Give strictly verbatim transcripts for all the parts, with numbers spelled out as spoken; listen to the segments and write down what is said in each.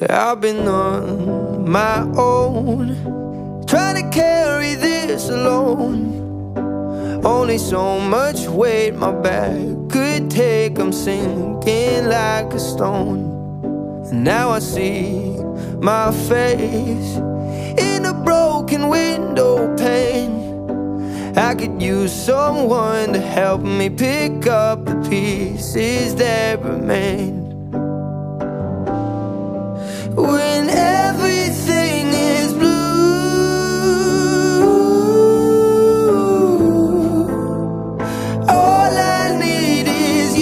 I've been on my own, trying to carry this alone. Only so much weight my back could take. I'm sinking like a stone. And now I see my face in a broken window pane. I could use someone to help me pick up the pieces that remain. When everything is blue, all I need is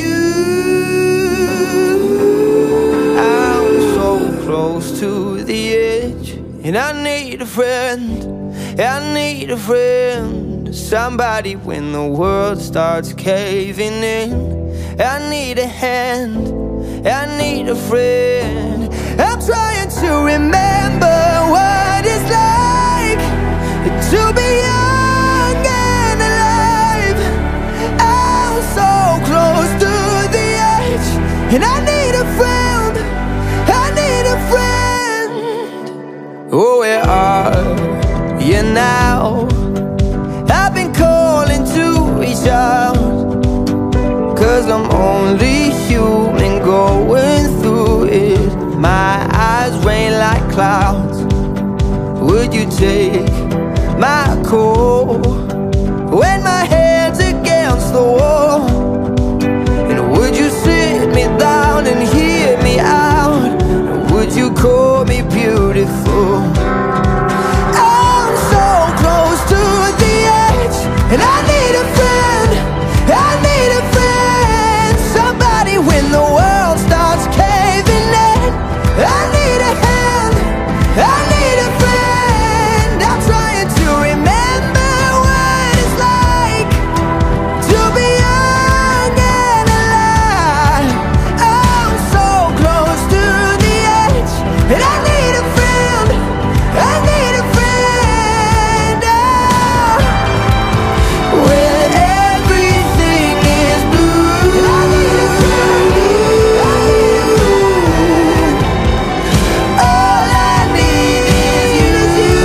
you. I'm so close to the edge, and I need a friend, I need a friend. Somebody when the world starts caving in. I need a hand, I need a friend. I'm trying to remember what it's like to be young and alive. I'm so close to the edge, and I need a friend, I need a friend. Oh, where are you now? I've been calling to reach out, 'cause I'm only human going through it. My eyes rain like clouds. Would you take my call when my head's against the wall? And would you sit me down and hear me out? And would you call me beautiful? I'm so close to the edge, and I need a friend, I need a friend. Somebody when the world starts caving in. I need a hand, I need a friend. I'm trying to remember what it's like to be young and alive. I'm so close to the edge, and I need a friend, I need a friend. Oh, when everything is blue, I need a friend, I need a friend. All I need is you.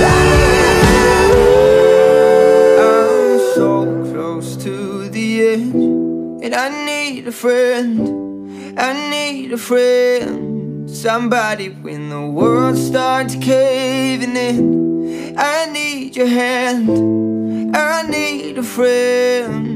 I'm so close to the edge, and I need a friend, I need a friend. Somebody when the world starts caving in. I need your hand, I need a friend.